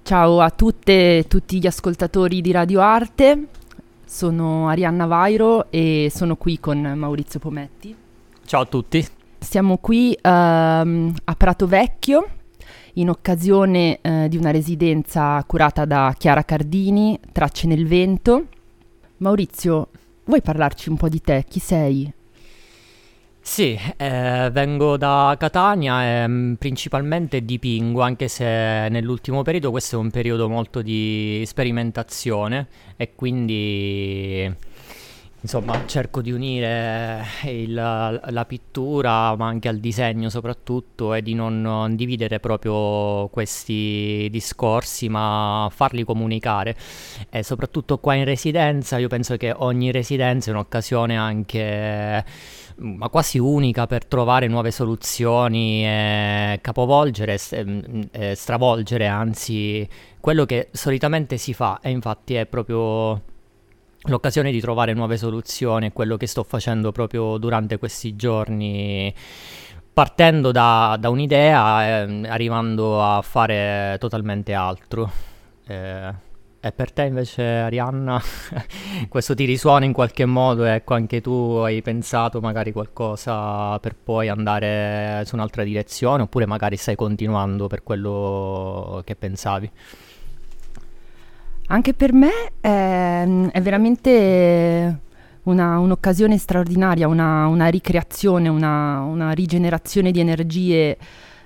Ciao a tutte e tutti gli ascoltatori di Radio Arte, sono Arianna Vairo e sono qui con Maurizio Pometti. Ciao a tutti. Siamo qui a Prato Vecchio in occasione di una residenza curata da Chiara Cardini, Tracce nel vento. Maurizio, vuoi parlarci un po' di te? Chi sei? Sì, vengo da Catania e principalmente dipingo, anche se nell'ultimo periodo questo è un periodo molto di sperimentazione e quindi insomma cerco di unire la pittura ma anche al disegno soprattutto e di non dividere proprio questi discorsi ma farli comunicare. E soprattutto qua in residenza io penso che ogni residenza è un'occasione anche ma quasi unica per trovare nuove soluzioni e capovolgere e stravolgere anzi quello che solitamente si fa, e infatti è proprio l'occasione di trovare nuove soluzioni, è quello che sto facendo proprio durante questi giorni, partendo da un'idea e arrivando a fare totalmente altro. E per te invece, Arianna, questo ti risuona in qualche modo? Ecco, anche tu hai pensato magari qualcosa per poi andare su un'altra direzione, oppure magari stai continuando per quello che pensavi? Anche per me è veramente un'occasione straordinaria, una ricreazione, una rigenerazione di energie,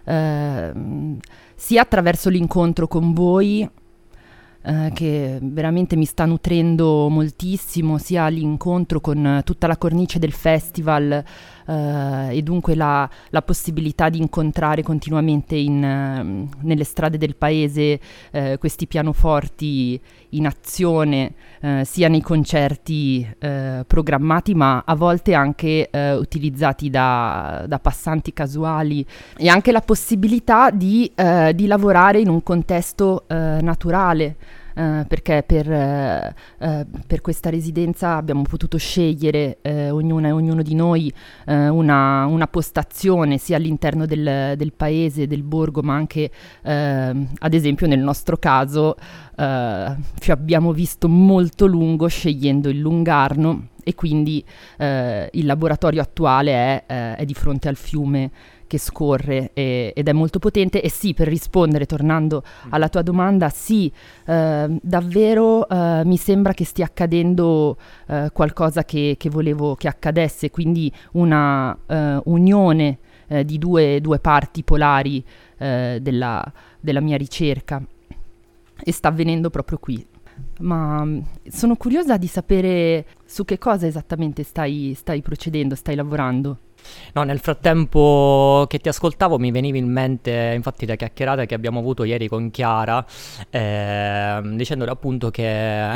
sia attraverso l'incontro con voi, che veramente mi sta nutrendo moltissimo, sia l'incontro con tutta la cornice del festival, e dunque la possibilità di incontrare continuamente nelle strade del paese questi pianoforti in azione, sia nei concerti programmati ma a volte anche utilizzati da passanti casuali, e anche la possibilità di lavorare in un contesto naturale. Perché per questa residenza abbiamo potuto scegliere ognuna e ognuno di noi una postazione sia all'interno del paese, del borgo, ma anche ad esempio nel nostro caso ci abbiamo visto molto lungo scegliendo il Lungarno, e quindi il laboratorio attuale è di fronte al fiume che scorre ed è molto potente. E sì, per rispondere, tornando alla tua domanda, sì, davvero mi sembra che stia accadendo qualcosa che volevo che accadesse, quindi una unione di due parti polari della mia ricerca, e sta avvenendo proprio qui. Ma sono curiosa di sapere su che cosa esattamente stai procedendo, stai lavorando. No, nel frattempo che ti ascoltavo mi veniva in mente infatti la chiacchierata che abbiamo avuto ieri con Chiara, dicendole appunto che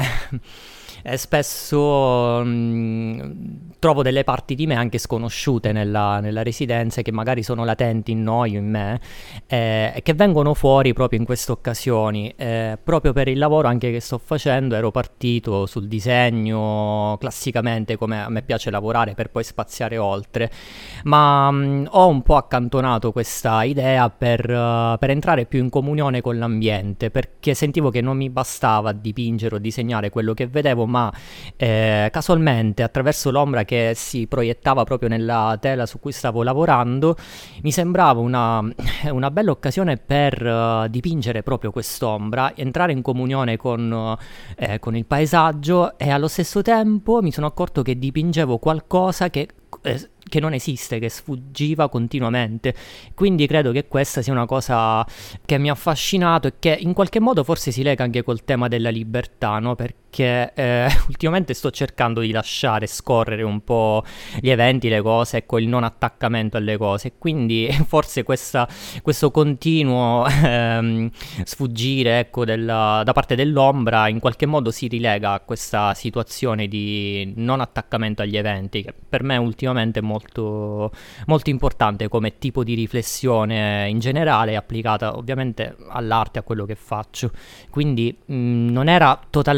spesso trovo delle parti di me anche sconosciute nella residenza, che magari sono latenti in noi o in me, e che vengono fuori proprio in queste occasioni. Proprio per il lavoro anche che sto facendo ero partito sul disegno classicamente, come a me piace lavorare, per poi spaziare oltre, ma ho un po' accantonato questa idea per entrare più in comunione con l'ambiente, perché sentivo che non mi bastava dipingere o disegnare quello che vedevo, ma casualmente attraverso l'ombra che si proiettava proprio nella tela su cui stavo lavorando mi sembrava una bella occasione per dipingere proprio quest'ombra, entrare in comunione con il paesaggio, e allo stesso tempo mi sono accorto che dipingevo qualcosa che non esiste, che sfuggiva continuamente. Quindi credo che questa sia una cosa che mi ha affascinato e che in qualche modo forse si lega anche col tema della libertà, no? Perché ultimamente sto cercando di lasciare scorrere un po' gli eventi, le cose, ecco, il non attaccamento alle cose, quindi forse questo continuo sfuggire, ecco, da parte dell'ombra in qualche modo si rilega a questa situazione di non attaccamento agli eventi, che per me ultimamente è molto, molto importante come tipo di riflessione in generale, applicata ovviamente all'arte, a quello che faccio. Quindi non era totalmente previsto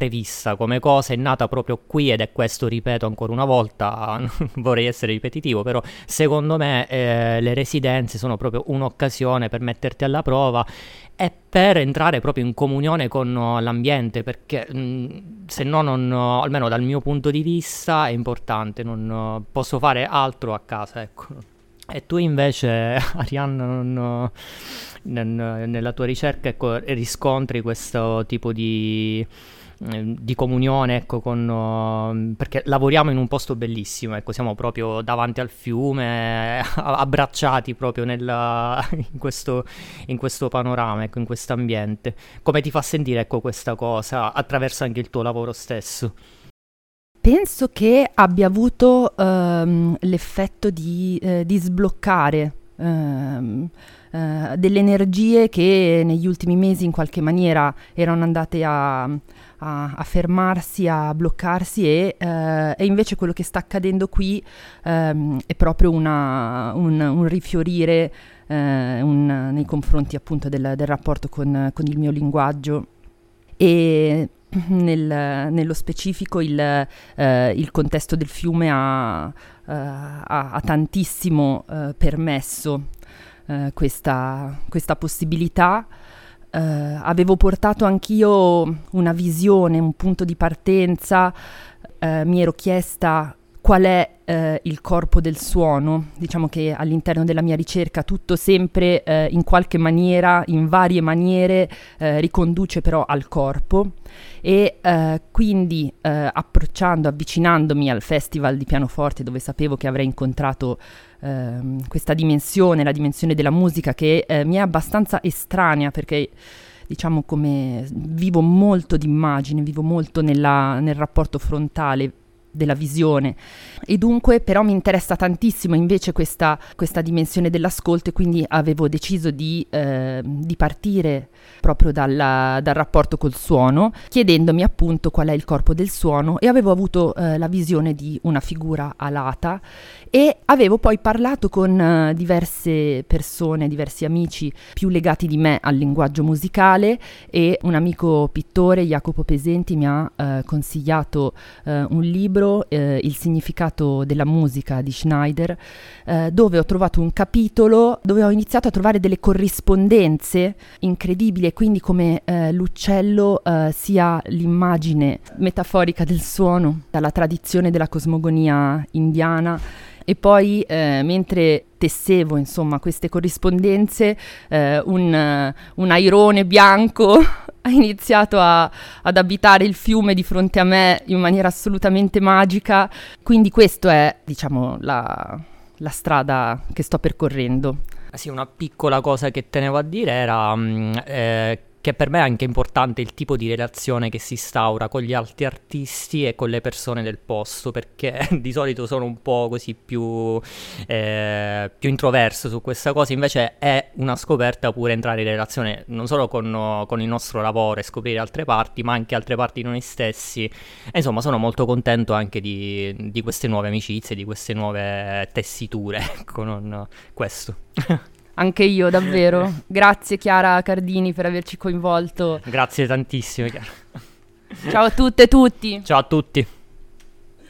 prevista come cosa, è nata proprio qui, ed è questo, ripeto ancora una volta, non vorrei essere ripetitivo, però secondo me le residenze sono proprio un'occasione per metterti alla prova e per entrare proprio in comunione con l'ambiente, perché se no, non, almeno dal mio punto di vista, è importante, non posso fare altro a casa, ecco. E tu invece, Arianna, nella tua ricerca, ecco, riscontri questo tipo di comunione, ecco, perché lavoriamo in un posto bellissimo, ecco, siamo proprio davanti al fiume, abbracciati proprio in questo panorama, ecco, in questo ambiente. Come ti fa sentire, ecco, questa cosa attraverso anche il tuo lavoro stesso? Penso che abbia avuto l'effetto di sbloccare delle energie che negli ultimi mesi in qualche maniera erano andate a fermarsi, a bloccarsi, e invece quello che sta accadendo qui è proprio un rifiorire nei confronti appunto del rapporto con il mio linguaggio. E nello specifico il contesto del fiume ha tantissimo permesso questa possibilità. Avevo portato anch'io una visione, un punto di partenza, mi ero chiesta qual è il corpo del suono. Diciamo che all'interno della mia ricerca tutto sempre in qualche maniera, in varie maniere, riconduce però al corpo, e quindi avvicinandomi al festival di pianoforte, dove sapevo che avrei incontrato questa dimensione, la dimensione della musica, che mi è abbastanza estranea, perché diciamo, come vivo molto di immagine, vivo molto nel rapporto frontale della visione, e dunque però mi interessa tantissimo invece questa dimensione dell'ascolto, e quindi avevo deciso di partire proprio dal rapporto col suono, chiedendomi appunto qual è il corpo del suono, e avevo avuto la visione di una figura alata, e avevo poi parlato con diverse persone, diversi amici più legati di me al linguaggio musicale, e un amico pittore, Jacopo Pesenti, mi ha consigliato un libro, Il significato della musica di Schneider, dove ho trovato un capitolo dove ho iniziato a trovare delle corrispondenze incredibili, e quindi come l'uccello sia l'immagine metaforica del suono dalla tradizione della cosmogonia indiana. E poi mentre tessevo insomma queste corrispondenze, un airone bianco ha iniziato ad abitare il fiume di fronte a me in maniera assolutamente magica. Quindi questo è, diciamo, la strada che sto percorrendo. Sì, una piccola cosa che tenevo a dire era che per me è anche importante il tipo di relazione che si instaura con gli altri artisti e con le persone del posto, perché di solito sono un po' così più introverso su questa cosa. Invece è una scoperta pure entrare in relazione non solo con il nostro lavoro e scoprire altre parti, ma anche altre parti di noi stessi. E insomma, sono molto contento anche di queste nuove amicizie, di queste nuove tessiture, ecco, non questo. Anche io, davvero. Grazie Chiara Cardini per averci coinvolto. Grazie tantissimo, Chiara. Ciao a tutte e tutti. Ciao a tutti.